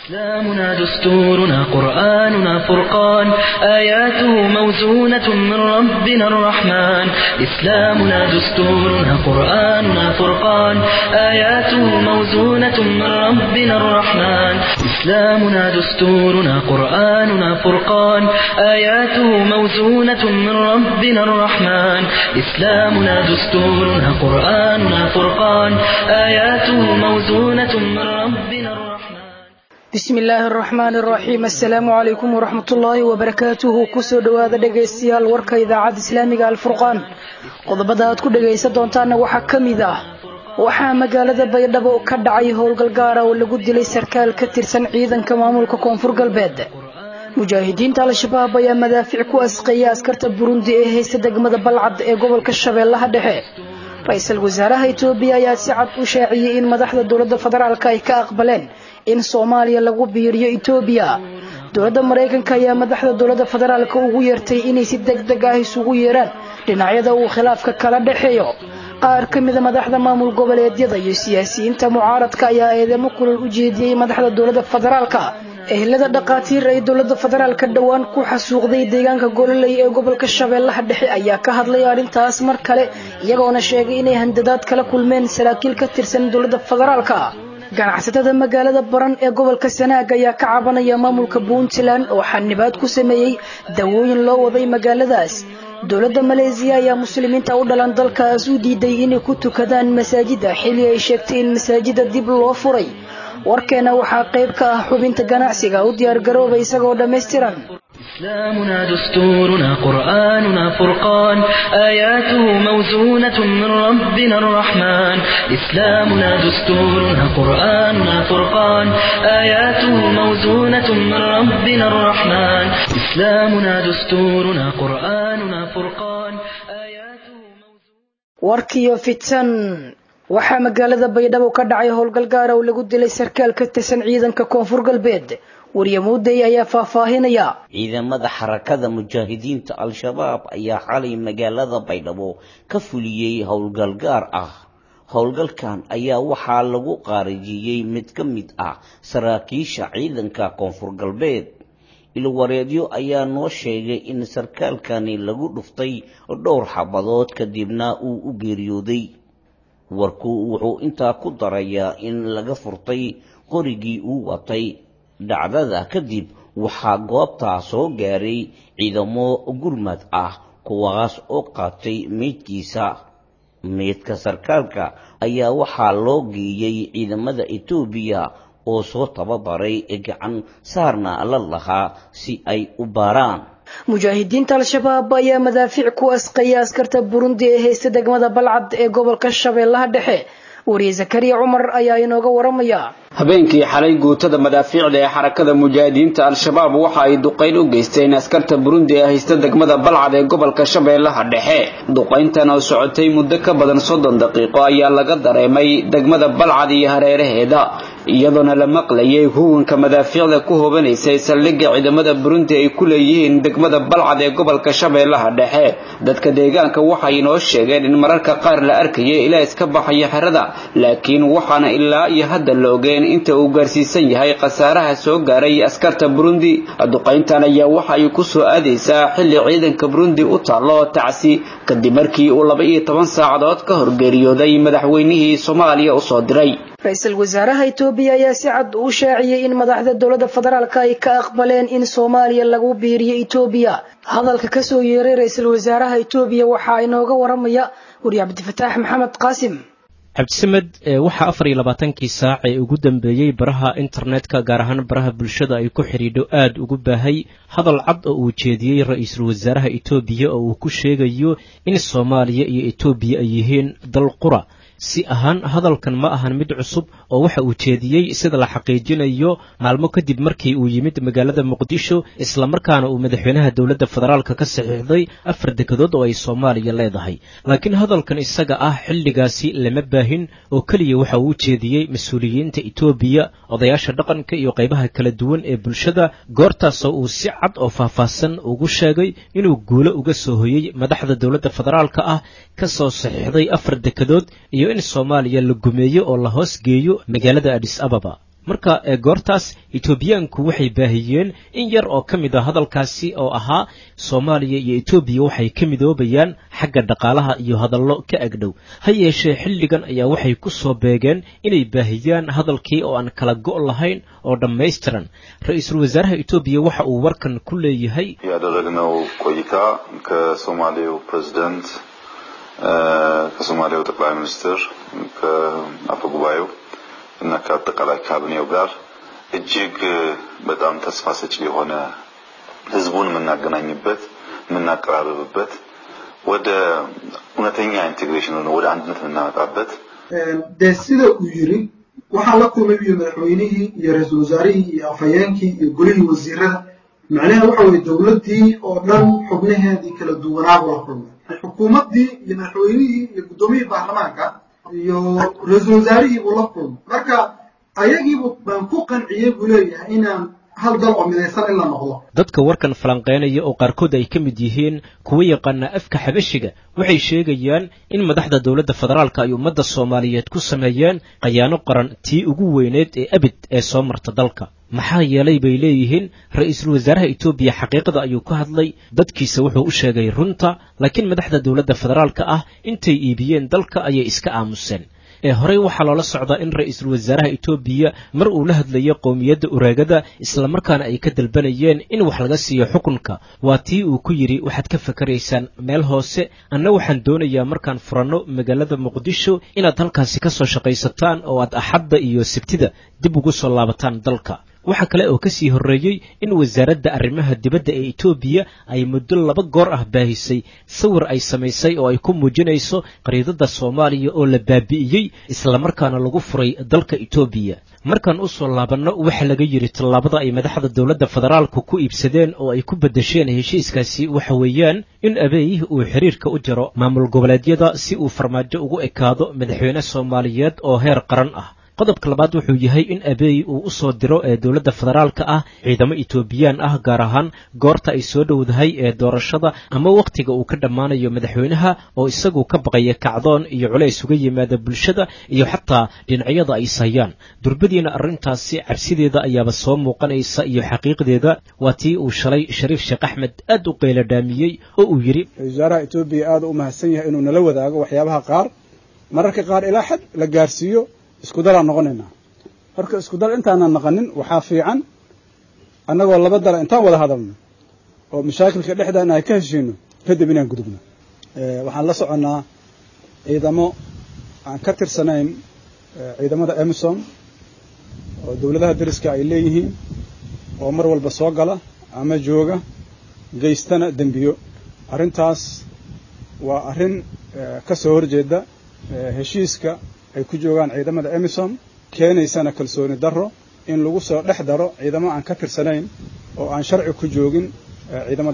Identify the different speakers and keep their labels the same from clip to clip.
Speaker 1: إسلامنا دستورنا قرآننا فرقان آياته موزونة من ربنا الرحمن إسلامنا دستورنا قرآننا فرقان آياته موزونة من ربنا الرحمن إسلامنا دستورنا قرآننا فرقان آياته موزونة من ربنا الرحمن إسلامنا دستورنا قرآننا فرقان آياته موزونة من ربنا الرحمن
Speaker 2: بسم الله الرحمن الرحيم السلام عليكم ورحمة الله وبركاته كسو دوادا dhageystayaal warka idaacada islaamiga alfurqaan qodobada aad ku dhageysan doontaan waxa kamid ah waxa magaalada Baydhabo ka dhacay howlgal gaar ah oo lagu dilay sarkaal ka tirsan ciidanka maamulka koonfur galbeed mujaahidiinta al-shabaab ayaa madaafic ku asqaya askarta Burundi ee haysta degmada Balcad ee gobolka Shabeellaha Dhexe ra'iisul wasaaraha Itoobiya ayaa si cad u shaaciyay in madaxda dawladda federaalka ay ka aqbaleen in Soomaaliya lagu biiriyo Itoobiya dawladda Mareykanka ayaa madaxda dawladda federaalka ugu yeertay inay si degdeg ah isugu yeeraan dhinacyada uu khilaafka kala dhaxeeyo qaar kamid ah madaxda maamul goboleedyada iyo siyaasiyiinta mucaaradka ayaa eedamo kulul u jeediyay madaxda dawladda federaalka ehelada dhaqaatiir ay dawladda federaalka dhawaan ku xasuuqday deegaanka Gololey ee gobolka Shabeellaha Dhexe ayaa ka hadlay arintaas mar kale iyagoona sheegay inay handadaad kala kulmeen saraakiil ka tirsan dawladda federaalka ganacsatada magaalada Baran ee gobolka Sanaag ayaa ka cabanaya maamulka Puntland oo xanibaad ku sameeyay dawooyin loo waday magaaladaas dawladda Malaysia ayaa muslimiinta u dhalan dalkaas u diiday inay ku tukadaan masaajida xilli ay sheegtay in masaajida dib loo furay warkeena waxa qayb ka ah xubinta ganacsiga u diyaar garoobay isagoo dhameystiran
Speaker 1: إسلامنا دستورنا قرآننا فرقان آياته موزونة من ربنا الرحمن إسلامنا دستورنا قرآننا فرقان آياته موزونة من ربنا الرحمن إسلامنا دستورنا قرآننا فرقان آياته موزونة
Speaker 2: warkiyo fitan waxa magaalada Baydhabo ka dhacay howlgal gaar ah oo lagu dilay sarkaal ka tirsan ciidanka koonfur galbeed waryamuuday ayaa faahfaahinaya
Speaker 3: ciidamada xarakada mujaahidiinta al-shabaab ayaa xalay magaalada Baydhabo ka fuliyay howlgal gaar ah howlgalkan ayaa waxaa lagu qaarijiyay mid ka mid ah saraakiisha ciidanka koonfur galbeed ilwareedyo ayaa noo sheegay in sarkaalkani lagu dhuftay dhowr xabadood kadibna uu u geeriyooday warku wuxuu intaa ku darayaa in laga furtay qorigii uu watay dhacdada kadib waxaa goobta soo gaaray ciidamo gurmad ah kuwaas oo qaatay meydka sarkaalka ayaa waxaa loo geeyay ciidamada Itoobiya oo soo tababaray gacan saarna la lahaa si ay u baaraan
Speaker 2: mujaahidiinta al-shabaab ayaa madaafic ku asqaya askarta Burundi ee haysta degmada Balcad ee gobolka Shabeellaha Dhexe wariye Zakariya Umar ayaa inooga waramaya
Speaker 4: habeenkii xalay guutada madaaficda ee xarakada mujaahidiinta al-shabaab waxa ay duqeyn u geysteen askarta Burundi ee haysta degmada Balcad ee gobolka Shabeellaha Dhexe duqeyntan oo socotay muddo ka badan 30 daqiiqo ayaa laga dareemay degmada Balcad iyo hareeraheeda iyadoo la maqlayay huwanka madaaficda ku hoobanaysa saldhigga ciidamada Burundi ay ku leeyihiin degmada Balcad ee gobolka Shabeellaha Dhexe dadka deegaanka waxay inoo sheegeen in mararka qaar la arkayay ilaa iska baxaya xerada laakiin waxaana ilaa iyo hadda la ogeyn inta uu gaarsiisan yahay qasaaraha soo gaaray askarta Burundi duqeyntan ayaa waxa ay ku soo aadeysaa xilli ciidanka Burundi u taalo tacsi kadib markii uu 12 saacadood ka hor geeriyooday madaxweynihii Soomaaliya u soo diray
Speaker 2: ra'iisul wasaaraha Itoobiya ayaa si cad u shaaciyay in madaxda dawladda federaalka ay ka aqbaleen in Soomaaliya lagu biiriyo Itoobiya hadalka ka soo yeeray ra'iisul wasaaraha Itoobiya waxa inooga waramaya wariye Cabdifataax Maxamed Qaasim
Speaker 5: cabdisamed waxa 24 saac ee ugu dambeeyay baraha internetka gaar ahaan baraha bulshada ay ku xiriidho aad ugu baahay hadal cad oo uu jeediyay ra'iisul wasaaraha Itoobiya oo uu ku sheegayo in Soomaaliya iyo Itoobiya ay yihiin dal qura si ahaan hadalkan ma ahan mid cusub oo waxa uu jeediyay sida la xaqiijinayo maalmo kadib markii uu yimid magaalada Muqdisho isla markaana uu madaxweynaha dawladda federaalka ka saxiixday 4 dekedood oo ay Soomaaliya leedahay laakiin hadalkan isaga ah xilligaasi lama baahin oo kaliya waxa uu jeediyay mas'uuliyiinta Itoobiya odayaasha dhaqanka iyo qaybaha kala duwan ee bulshada goortaas oo uu si cad oo faahfaahsan ugu sheegay inuu guulo uga soo hoyay madaxda dawladda federaalka ah ka soo saxiixday 4 dekedood iyo in Soomaaliya la gumeeyo oo la hoos geeyo magaalada Addis Ababa marka goortaas Etoobiyaanku waxay baahiyeen in yar oo kamid ah hadalkaasi oo ahaa Soomaaliya iyo Etoobiya waxay ka midoobayaan xagga dhaqaalaha iyo hadallo ka agdhow ha yeeshee xilligan ayaa waxay ku soo beegeen inay baahiyaan hadalkii oo aan kala go' lahayn oo dhammaystiran ra'iisul wasaaraha Etoobiya waxa uu warkan ku leeyahay
Speaker 6: ያደረግነው ቆይታ ከሶማሌው ፕሬዝዳንት ከሶማሌው ጠቅላይ ሚኒስትር ከአፈ ጉባኤው እና ከአጠቃላይ ካቢኔው ጋር እጅግ በጣም ተስፋ ሰጪ የሆነ ህዝቡን የምናገናኝበት የምናቀራርብበት ወደ እውነተኛ ኢንቴግሬሽን ወደ አንድነት የምናመጣበት
Speaker 7: ደስለ ኡይሪ waxa la kulmay madaxweynihii iyo ra'iisul wasaarihii iyo afhayeenkii iyo gurihii wasiirada macnaheedu waxa weeye dawladii oo dhan xubnaheedii kala duwanaa waa kulmay xukuumadii iyo madaxweynihii iyo gudoomiyihii baarlamaanka iyo ra'iisul wasaarihii uu la kulmay marka ayagiibu baan ku qanciyay buu leeyahay inaan hal dal oo midaysan in la noqdo
Speaker 5: dadka warkan falanqeynaya oo qaarkood ay ka mid yihiin kuwa yaqaana afka xabashiga waxay sheegayaan in madaxda dawladda federaalka ay ummadda Soomaaliyeed ku sameeyeen qayaano qaran tii ugu weyneed ee abid ee soo marta dalka maxaa yeelay bay leeyihiin ra'iisul wasaaraha Etoobiya xaqiiqada ayuu ka hadlay dadkiisa wuxuu u sheegay runta laakiin madaxda dawladda federaalka ah intay iibiyeen dalka ayay iska aamuseen horey waxa loola socdaa in ra'iisul wasaaraha Etoobiya mar uu la hadlayo qowmiyadda Uraagada isla markaana ay ka dalbanayeen in wax laga siiyo xukunka waa tii uu ku yiri waxaad ka fakaraysaan meel hoose anna waxaan doonayaa markaan furano magaalada Muqdisho inaad halkaasi ka soo shaqaysataan oo aad axadda iyo sabtida dib ugu soo laabataan dalka waxa kale oo ka sii horeeyay in wasaaradda arrimaha dibadda ee Etoobiya ay muddo 2 goor ah baahisay sawir ay samaysay oo ay ku muujinayso qariidada Soomaaliya oo la baabi'iyay isla markaana lagu furay dalka Etoobiya markaan u soo laabano waxa laga yiri tallaabada ay madaxda dawladda federaalku ku iibsadeen oo ay ku bedesheen heshiiskaasi waxa weeyaan in Abiy uu xiriirka u jaro maamul goboleedyada si uu farmaajo ugu ekaado madaxweyne Soomaaliyeed oo heer qaran ah qodobka labaad wuxuu yahay in Abiy uu u soo diro dawladda federaalka ah ciidamo Etoobiyaan ah gaar ahaan goorta ay soo dhowdahay doorashada ama waqtiga uu ka dhamaanayo madaxweynaha oo isagu ka baqaya kacdoon iyo culays uga yimaada bulshada iyo xataa dhinacyada ay sayaan durbadiina arrintaasi cabsideeda ayaaba soo muuqanaysa iyo xaqiiqdeeda waa tii uu shalay Shariif Sheekh Axmed aad u qeyladaamiyay oo uu yiri
Speaker 8: wasaaraha Etoobiya aad u mahadsan yahay inuu nala wadaago waxyaabaha qaar mararka qaar ilaa xad la gaarsiiyo isku dal aan noqonayna marka isku dal intaan naqanin waxa fiican anagoo 2 dal intaan wada hadalno oo mashaakilka dhexdeena ay ka heshiino kadib inaan gudubno waxaan la soconaa ciidamo aan ka tirsanayn ciidamada Amisom oo dawladaha dariska ay leeyihiin oo mar walba soo gala ama jooga geystana dambiyo arintaas waa arin ka soo horjeeda heshiiska ay ku joogaan ciidamada Amisom keenaysana kalsooni darro in lagu soo dhex daro ciidamo aan ka tirsanayn oo aan sharci ku joogin ciidamada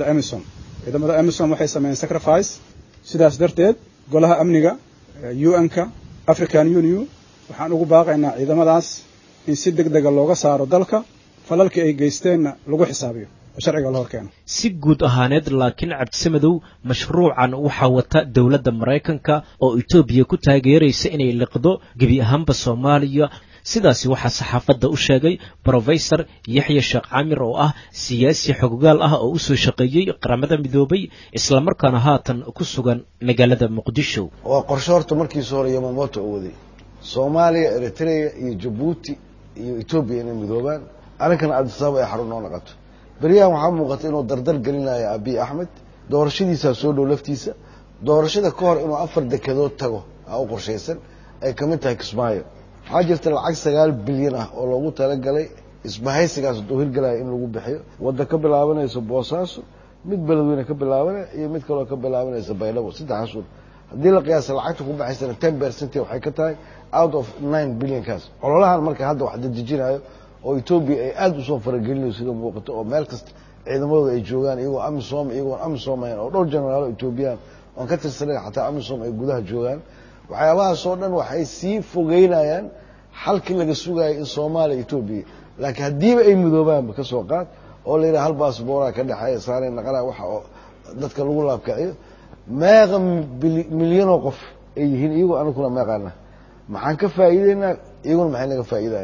Speaker 8: Amisom waxay sameeyeen sacrifice sidaas darteed golaha amniga UN-ka African Union waxaan ugu baaqaynaa ciidamadaas in si degdeg ah looga saaro dalka falalkii ay geysteenna lagu xisaabiyo sharciga loo keeno
Speaker 5: si guud ahaaneed laakiin cabdisamadow mashruucan waxa wata dawladda Mareykanka oo Etoobiya ku taageeraysa inay liqdo gabi ahaanba Soomaaliya sidaasi waxa saxaafadda u sheegay Professor Yaxya Sheekh Camir oo ah siyaasi xoggaal ah oo u soo shaqeeyay qaramada midoobay isla markaana haatan ku sugan magaalada Muqdisho
Speaker 9: oo qorshaarta markii soo Yamamoto u waday Soomaaliya Eritrea iyo Djibouti iyo Etoobiya inay midoobaan arrinkan Addis Ababa ay xarun noqoto bariyahan waxaa muuqata inuu dardar gelinayo Abiy Ahmed doorashadiisa soo dhow laftiisa doorashada ka hor inuu 4 dekedood tago oo qorsheysan ay kamid tahay Kismaayo waxaa jirta lacag 9 bilyan ah oo loogu talagalay isbahaysigaas oo hirgalaya in lagu bixiyo wada ka bilaabanaysa Boosaaso mid Beledweyne ka bilaabanaya iyo mid kale oo ka bilaabanaysa Baydhabo saddex suul haddii la qiyaas lacagta ku baxaysana 10% waxay ka tahay out of 9 bilyan kaas ololahan marka hadda wax dadjinayo oo Etoobiya ay aad u soo faragelinayso sida muuqato oo meel kasta ciidamadooda ay joogaan iyagoo Amisom oo dhowr jeneraal Etoobiyaan oo ka tirsanay xataa Amisom ay gudaha joogaan waxyaabahaas oo dhan waxay sii fogeynayaan xalkii laga sugayay in Soomaaliya Etoobiya laakiin hadiiba ay midoobaan ka soo qaad oo la yiraahdo hal baasboora ka dhaxay saareen naqala waxa oo dadka lagu laabkaciyo meeqa milyan oo qof ay yihiin iyagoo anaguna meeqana maxaan ka faa'iideynaa iyaguna maxay naga faa'iidayaan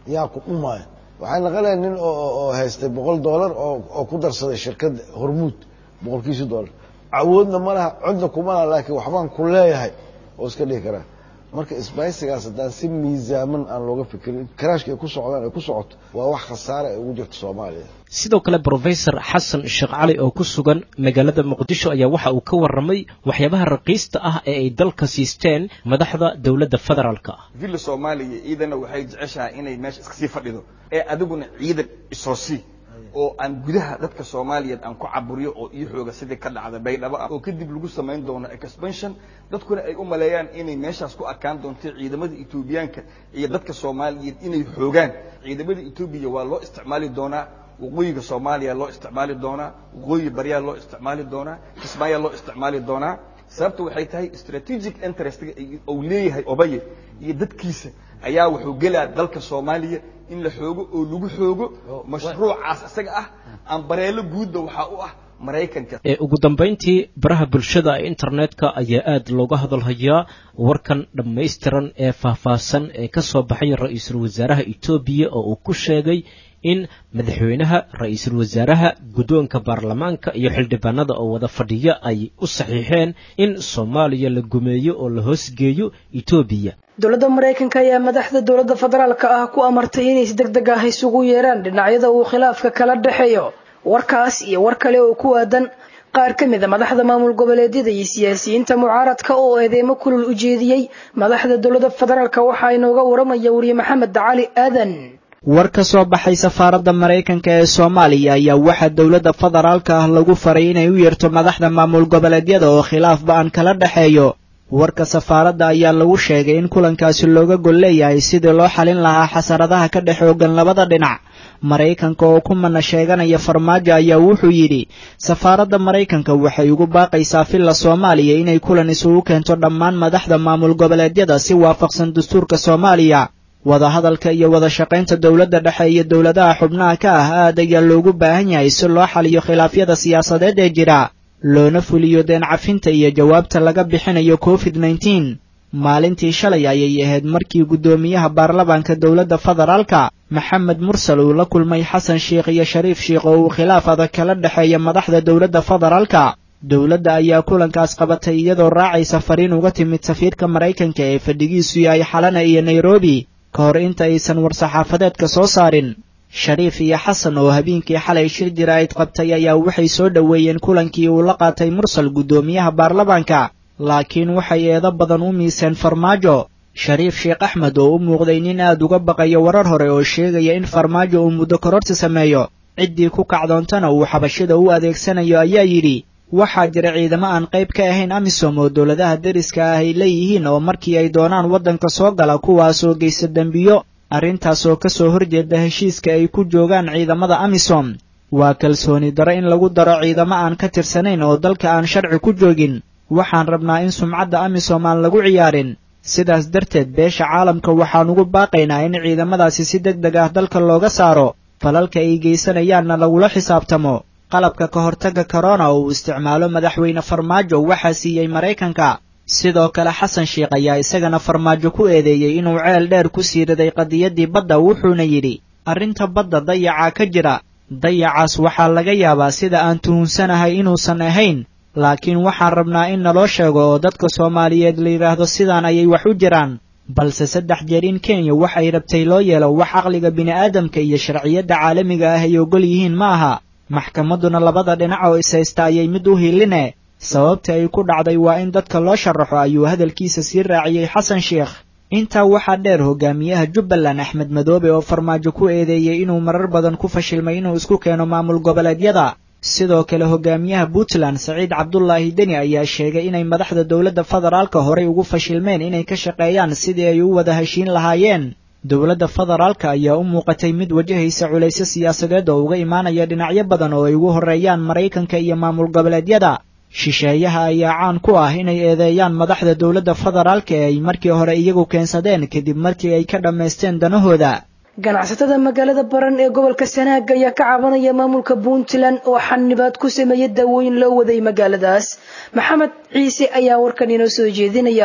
Speaker 9: yaa ku dhumaya waxay naqanayaan nin oo haystay $100 oo ku darsaday shirkadda hormuud $100 awoodna ma laha codna kuma laha laakiin waxbaan ku leeyahay oo iska dhihi karaa marka isbaysigaas haddaan si miisaaman aan looga fikirin karaashka ay ku socdaan ay ku socoto waa wax khasaare ay ugu jirto Soomaaliya
Speaker 5: sidoo kale professor Xasan Sheekh Cali oo ku sugan magaalada Muqdisho ayaa waxa uu ka warramay waxyaabaha raqiista ah ee ay dalka siisteen madaxda dawladda federaalka
Speaker 10: villa Soomaaliya ciidana waxay jeceshahay inay meesha iska sii fadhido ee adiguna ciidan isoosi oo aan gudaha dadka Soomaaliyeed aan ku caburiyo oo iyo xooga sidii ka dhacday Baydhabo oo kadib lagu sameyn doono expansion dadkuna ay u maleeyaan inay meeshaas ku arkaan doonto ciidamada Itoobiyaanka iyo dadka Soomaaliyeed inay xoogaan ciidamada Itoobiya waa loo isticmaali doonaa waqooyiga Soomaaliya loo isticmaali doonaa waqooyi bariya loo isticmaali doonaa Kismaayo loo isticmaali doonaa sababtu waxay tahay strategic interest oo leeyahay Obaye iyo dadkiisa ayaa wuxuu galaa dalka Soomaaliya in la xoogo oo lagu xoogo mashruucaas asaga ah aan bareelo guudba waxa u ah Mareykanka
Speaker 5: ugu dambeyntii baraha bulshada internetka ayaa aad looga hadalhayaa warkan dhameystiran ee faahfaahsan ee ka soo baxay ra'iisul wasaaraha Itoobiya oo uu ku sheegay in madaxweynaha ra'iisul wasaaraha gudoonka baarlamaanka iyo xildhibaanada oo wada fadhiya ay u saxiixeen in Soomaaliya la gumeeyo oo la hoosgeeyo Itoobiya
Speaker 2: dowladda Mareykanka ayaa madaxda dowladda federaalka ah ku amartay inay si degdeg ah isugu yeeraan dhinacyada uu khilaafka kala dhaxeeyo warkaas iyo war kale oo ku aadan qaar ka mid ah madaxda maamul goboleedyada iyo siyaasiyiinta mucaaradka oo eedeymo kulul u jeediyay madaxda dowladda federaalka waxa inooga waramaya wariye Maxamed Cali Aadan
Speaker 11: war ka soo baxay safaaradda Mareykanka ee Soomaaliya ayaa waxa dowladda federaalka ah lagu faray inay u yeerto madaxda maamul goboleedyada oo khilaaf ba'an kala dhaxeeyo warka safaaradda ayaa lagu sheegay in kulankaasi looga gol leeyahay sidii loo xalin lahaa xasaradaha ka dhex oogan labada dhinac Mareykanka oo ku mana sheeganaya farmaajo ayaa wuxuu yidhi safaaradda Mareykanka waxay ugu baaqaysaa filla Soomaaliya inay kulan isugu keento dhammaan madaxda maamul goboleedyada si waafaqsan dastuurka Soomaaliya wada hadalka iyo wada shaqaynta dawladda dhexe iyo dawladaha xubnaha ka ah aad ayaa loogu baahan yahay si loo xaliyo khilaafyada siyaasadeed ee jira loona fuliyo deen cafinta iyo jawaabta laga bixinayo COVID-19 maalintii shalay ayay ahayd markii gudoomiyaha baarlamaanka dawladda federaalka Maxamed Mursal uu la kulmay Xasan Sheekh iyo Shariif Sheekh oo uu khilaaf adag kala dhaxeeyo madaxda dawladda federaalka dawladda ayaa kulankaas qabatay iyadoo raacaysa fariin uga timid safiirka Mareykanka ee fadhigiisu yahay Xalana iyo Nairobi ka hor inta aysan war-saxaafadeedka soo saarin Shariif iyo Xasan oo habeenkii xalay shir jiraa'id qabtay ayaa waxay soo dhaweeyeen kulankii uu la qaatay Mursal gudoomiyaha baarlamaanka laakiin waxay eedo badan u miiseen farmaajo Shariif Sheekh Axmed oo u muuqday nin aad uga baqayo warar hore oo sheegaya in farmaajo uu muddo kororsi sameeyo ciddii ku kacdoontana uu xabashada u adeegsanayo ayaa yidhi waxaa jira ciidamo aan qayb ka ahayn AMISOM oo dowladaha deriska ah ay leeyihiin oo markii ay doonaan waddanka soo gala kuwaasoo geysta dembiyo arrintaas oo ka soo horjeeda heshiiska ay ku joogaan ciidamada AMISOM waa kalsooni daro in lagu daro ciidamo aan ka tirsanayn oo dalka aan sharci ku joogin waxaan rabnaa in sumcadda AMISOM aan lagu ciyaarin sidaas darteed beesha caalamka waxaan ugu baaqaynaa in ciidamadaasi si degdeg ah dalka looga saaro falalka ay geysanayaanna lagula xisaabtamo qalabka ka hortagga corona oo uu isticmaalo madaxweyne farmaajo waxaa siiyey Mareykanka sidoo kale Xasan Sheekh ayaa isagana farmaajo ku eedeeyay inuu ceel dheer ku siiraday qadiyadii badda wuxuuna yidhi arrinta badda dayaca ka jira dayacaas waxaa laga yaabaa sida aan tuhunsanahay inuusan ahayn laakiin waxaan rabnaa in naloo sheego oo dadka Soomaaliyeed la yiraahdo sidaan ayay wax u jiraan balse 3 jeer in Kenya waxay rabtay loo yeelo wax aqliga bini'aadamka iyo sharciyada caalamiga ah ay ogol yihiin maaha maxkamaduna labada dhinac oo isaysta ayay mid u hiiline sababta ay ku dhacday waa in dadka loo sharaxo ayuu hadalkiisa sii raaciyay Xasan Sheekh inta waxa dheer hogaamiyaha Jubbaland Axmed Madoobe oo farmaajo ku eedeeyay inuu marar badan ku fashilmay inuu isku keeno maamul goboleedyada sidoo kale hogaamiyaha Puntland Saciid Cabdullaahi Deni ayaa sheegay inay madaxda dawladda federaalka horey ugu fashilmeen inay ka shaqeeyaan sidii ay u wada heshiin lahaayeen dawladda federaalka ayaa u muuqatay mid wajahaysa culays siyaasadeed oo uga imaanaya dhinacyo badan oo ay ugu horeeyaan Mareykanka iyo maamul goboleedyada shisheeyaha ayaa caan ku ah inay eedeeyaan madaxda dawladda federaalka ee ay markii hore iyagu keensadeen kadib markii ay ka dhameysteen danahooda
Speaker 2: ganacsatada magaalada Baran ee gobolka Sanaag ayaa ka cabanaya maamulka Puntland oo xanibaad ku sameeyay dawooyin loo waday magaaladaas Maxamed Ciise ayaa warkan inoo soo jeedinaya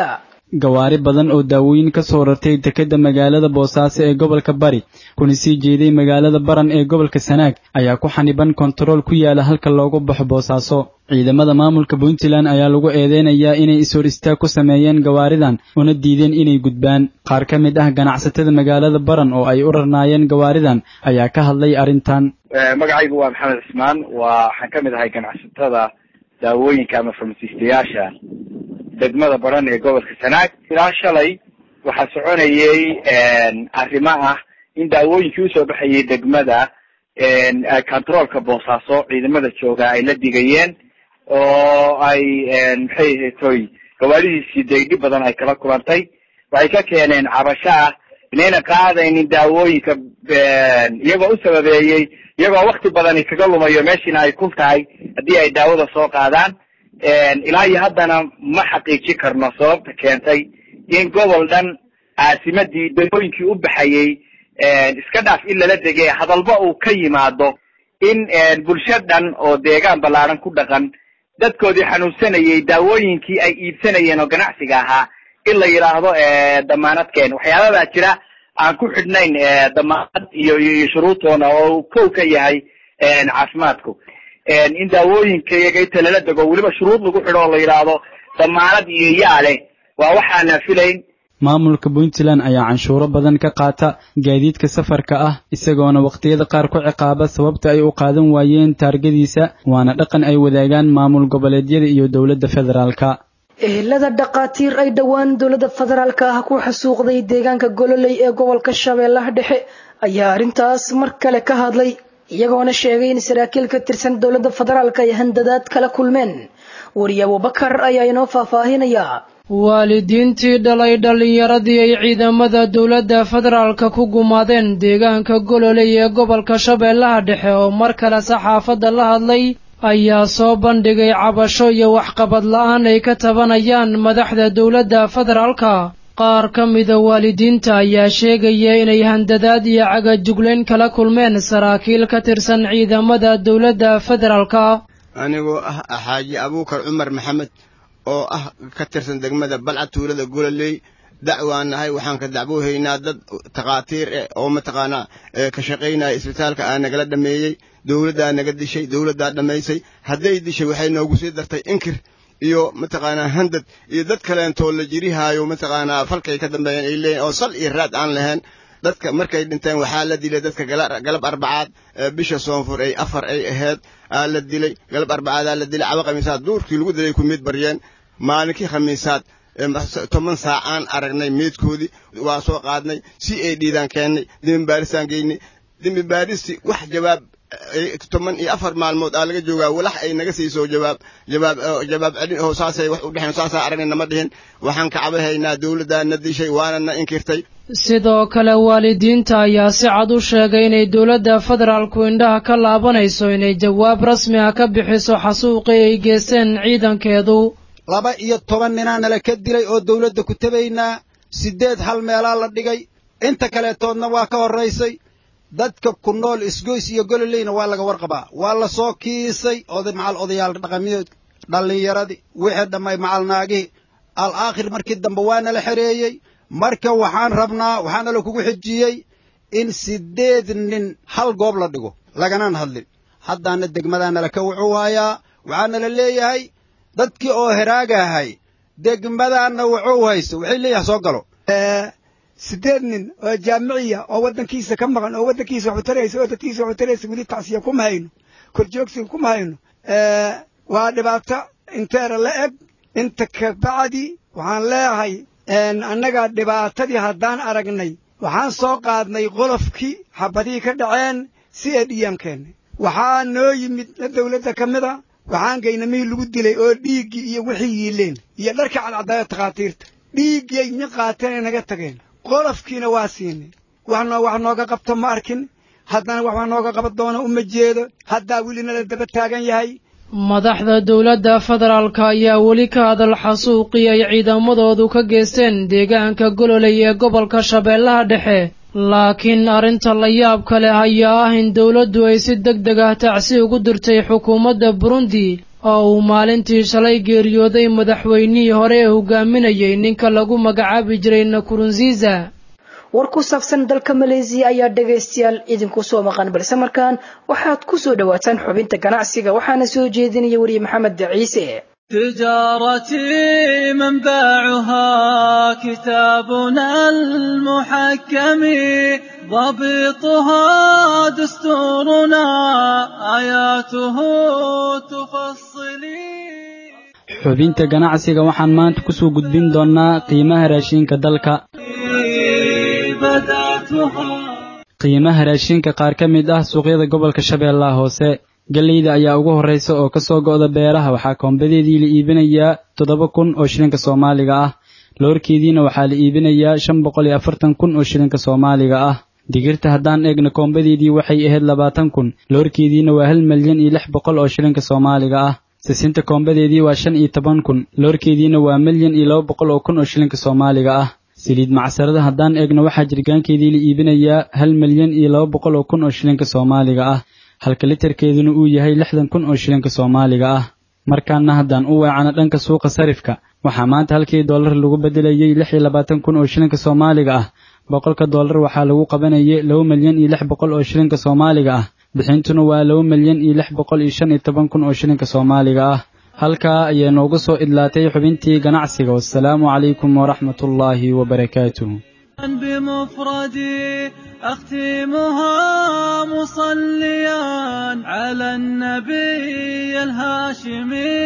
Speaker 12: gawaari badan oo daawooyin ka soo rartay dekedda magaalada boosaaso ee gobolka bari kuna sii jeeday magaalada baran ee gobolka sanaag ayaa ku xaniban kontarool ku yaala halka loogu baxo boosaaso ciidamada maamulka puntland ayaa lagu eedeynayaa inay is-hor istaag ku sameeyeen gawaaridan una diideen inay gudbaan qaar ka mid ah ganacsatada magaalada baran oo ay u rarnaayeen gawaaridan ayaa ka hadlay arrintan
Speaker 13: magacaygu waa maxamed cismaan waxaan ka mid ahay ganacsatada daawooyinka ama farmasiistayaasha degmada baran ee gobolka sanaag ilaa shalay waxaa soconayay arrimo ah in daawooyinkii usoo baxayay degmada controolka boosaaso ciidamada jooga ay la digayeen oo ay maxay ahaytoy gawaaridiisii daydhi badan ay kala kulantay waxay ka keeneen cabasho ah inayna qaadaynin daawooyinka iyagoo u sababeeyey iyagoo wakti badani kaga lumayo meeshiina ay kun tahay haddii ay daawada soo qaadaan ilaa iyo haddana ma xaqiijin karno sababta keentay in gobol dhan caasimadii daawooyinkii u baxayey iska dhaaf in lala degay hadalba uu ka yimaado in bulsho dhan oo deegaan ballaaran ku dhaqan dadkoodii xanuunsanayay daawooyinkii ay iibsanayeen oo ganacsiga ahaa in la yidhaahdo damaanadkeen waxyaabadaa jira aan ku xidhnayn damaanad iyo shuruutoona oo kow ka yahay caafimaadku in daawooyinka iyaga inta lala dego weliba shuruud lagu xidho oo la yidhaahdo damaanad iyo yaale waa waxaana filayn
Speaker 12: maamulka puntland ayaa canshuuro badan ka qaata gaadiidka safarka ah isagoona waqtiyada qaar ku ciqaaba sababta ay u qaadan waayeen taargadiisa waana dhaqan ay wadaagaan maamul goboleedyada iyo dowladda federaalka
Speaker 2: ehelada dhaqaatiir ay dhowaan dowladda federaalka ah ku xasuuqday deegaanka gololey ee gobolka shabeellaha dhexe ayaa arrintaas mar kale ka hadlay iyagoona sheegay in saraakiil ka tirsan dowladda federaalka ay handadaad kala kulmeen wariye abubakar ayaa inoo faahfaahinaya
Speaker 14: waalidiintii dhalay dhallinyaradii ay ciidamada dowladda federaalka ku gumaadeen deegaanka gololey ee gobolka shabeellaha dhexe oo mar kale saxaafadda la hadlay ayaa soo bandhigay cabasho iyo waxqabad la'aan ay ka tabanayaan madaxda dowladda federaalka qaar ka mida waalidiinta ayaa sheegaya inay handadaad iyo cagajuglayn kala kulmeen saraakiil ka tirsan ciidamada dowladda federaalka
Speaker 15: anigoo ah xaaji abuukar cumar maxamed oo ah ka tirsan degmada balcad tuulada gololey dacwaan nahay waxaan ka dacwoohaynaa dad takhaatiir oo mataqaanaa ka shaqaynaya isbitaalka aa nagala dhameeyey dowladdaa naga dishay dowladdaa dhammaysay hadday dishay waxay noogu sii dartay inkir iyo mataqaanaa handad iyo dad kaleentoo la jirihaayo mataqaanaa falkay ka dambeeyeen ay leeyihin oo sal iyo raad aan lahayn dadka markay dhinteen waxaa la dilay dadka galab arbacaad bisha soonfur ay 4 ay ahayd aa la dilay galab arbacaadaa la dilay caba khamiisaad duurkii lagu dilay ku mid baryeen maalinkii khamiisaad 10 saacaan aragnay meedkoodii waa soo qaadnay si ay dhiidaan keennay dembaarisaan geynay dembaaristi wax jawaab 14 maalmood aa laga joogaa walax ay naga siiso jawaab celin oo saasay wax u dhexeen saasa aragnay nama dhihin waxaan ka cabahaynaa dowladda na dishay waana na inkirtay
Speaker 14: sidoo kale waalidiinta ayaa si cad u sheegay inay dowladda federaalku indhaha ka laabanayso inay jawaab rasmi ah ka bixiso xasuuqii ay geysteen ciidankeedu
Speaker 16: 12 ninaa nala ka dilay oo dowladda ku tabaynaa 8 hal meelaa la dhigay inta kaleetoodna waa ka horaysay dadka ku nool isgoys iyo gololeyna waa laga warqabaa waa la soo kiisay macal odayaal dhaqameed dhallinyaradii wixii dhammay macal naagihii al-aakhir markii dambe waa nala xereeyey marka waxaan rabnaa waxaana la kugu xijiyey in 8 nin hal goob la dhigo laganaan hadlin haddaana degmadaana la ka wuxuu hayaa waxaana la leeyahay dadkii oo heraagahay degmadaana wuxuu hayso waxay leeyahay soo galo
Speaker 17: 8 nin oo jaamiciya oo waddankiisa ka maqan oo waddankiisa wax u taraysa oo dadkiisa wax u taraysa weli tacsiya kuma hayno korjoogsiga kuma hayno waa dhibaato inteera la eg inta ka bacdi waxaan leeyahay annaga dhibaatadii haddaan aragnay waxaan soo qaadnay qolofkii xabadihii ka dhaceen si ay dhiyaan keennay waxaa noo yimid la dawladda ka mid a waxaan gaynamihii lagu dilay oo dhiiggii iyo wixii yiileen iyo dharkii cadcadaaya takhaatiirta dhiiggii ay qaateen ay naga tageen qolofkiina waa siinay wax nooga qabto ma arkin haddana wax nooga qaban doona uma jeedo haddaa welina la daba taagan yahay
Speaker 14: madaxda dowladda federaalka ayaa weli ka hadal xasuuqii ay ciidamadoodu ka geysteen deegaanka gololey ee gobolka shabeellaha dhexe laakiin arrinta la yaabka leh ayaa ah in dowladdu ay si degdeg ah tacsi ugu dirtay xukuumadda burundi oo uu maalintii shalay geeriyooday madaxweynihii hore ee hogaaminayay ninka lagu magacaabi jiray Nkurunziza.
Speaker 2: war ku saabsan dalka Malaysia ayaa dhageystayaal idinku soo maqan balse markaan waxaad ku soo dhawaataan xubinta ganacsiga waxaana soo jeedinaya wariye Maxamed Ciise.
Speaker 18: تجارتي منبعها كتابنا المحكم ضبطها دستورنا آياته تفصلي.
Speaker 12: xubinta ganacsiga waxaan maanta ku soo gudbin doonaa qiimaha raashinka dalka. qiimaha raashinka qaar ka mid ah suuqyada gobolka Shabeellaha Hoose galeyda ayaa ugu horeysa oo ka soo go'da beeraha waxaa koombadeedii la iibinayaa 7,000 oo shilinka Soomaaliga ah loorkeediina waxaa la iibinayaa 540,000 oo shilinka Soomaaliga ah digirta haddaan eegno koombadeedii waxay ahayd 20,000 loorkeediina waa 1,600,000 oo shilinka Soomaaliga ah sisinta koombadeedii waa 15,000 loorkeediina waa 1,200,000 oo shilinka Soomaaliga ah saliid macsarada haddaan eegno waxaa jirgaankeedii la iibinayaa 1,200,000 oo shilinka Soomaaliga ah halka litirkeeduna uu yahay 60,000 oo shilinka Soomaaliga ah markaana haddaan u weecano dhanka suuqa sarifka waxaa maanta halkii dollar lagu bedelayay 26,000 oo shilinka Soomaaliga ah boqolka dollar waxaa lagu qabanayay 2,600,000 oo shilinka Soomaaliga ah bixintuna waa 2,615,000 oo shilinka Soomaaliga ah halkaa ayay noogu soo idlaatay xubintii ganacsiga wassalaamu calaykum waraxmatullaahi wabarakaatuh
Speaker 18: بمفردي أختمها مصليا على النبي الهاشمي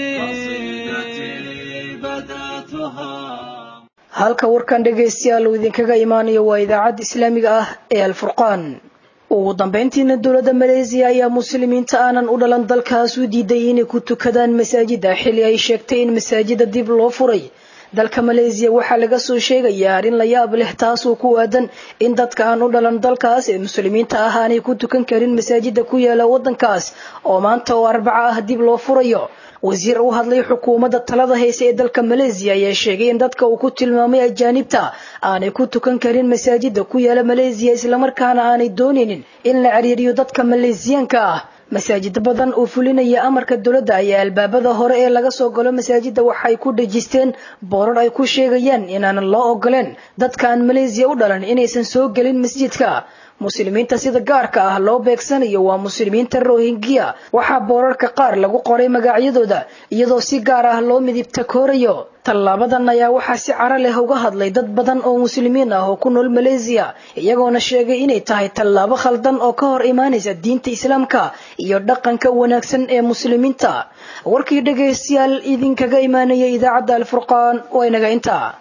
Speaker 18: قصيدتي بدأتها.
Speaker 2: halka warkan dhageystayaal uu idinkaga imaanayo waa idaacadda islaamiga ah ee Al-Furqaan. ugu dambeyntiina dowladda Malaysia ayaa muslimiinta aanan u dhalan dalkaas u diiday inay ku tukadaan masaajida xilli ay sheegtay in masaajida dib loo furay. dalka Malaysia waxaa laga soo sheegayaa arrin la yaab leh taas oo ku aadan in dadka aan u dhalan dalkaas ee muslimiinta ah aanay ku tukan karin masaajida ku yaala wadankaas oo maanta oo Arbaca ah dib loo furayo. wasiir u hadlay xukuumadda talada haysa ee dalka Malaysia ayaa sheegay in dadka uu ku tilmaamay ajaanibta aanay ku tukan karin masaajida ku yaala Malaysia isla markaana aanay dooninin in la ciriiriyo dadka Malaysiyaanka ah. masaajid badan oo fulinaya amarka dawladda ayaa albaabada hore ee laga soo galo masaajida waxay ku dhajisteen boorar ay ku sheegayaan inaan loo ogoleen dadka aan Malaysia u dhalan inaysan soo galin masjidka. muslimiinta sida gaarka ah loo beegsanayo waa muslimiinta Rohingya waxaa boorarka qaar lagu qoray magacyadooda iyadoo si gaar ah loo midibta koorayo. tallaabadan ayaa waxaa si cara leh uga hadlay dad badan oo muslimiin ah oo ku nool Malaysia iyagoona sheegay inay tahay tallaabo khaldan oo ka hor imaanaysa diinta Islaamka iyo dhaqanka wanaagsan ee muslimiinta. warkii dhageystayaal idinkaga imaanaya idaacadda Al-Furqaan waa inaga intaa.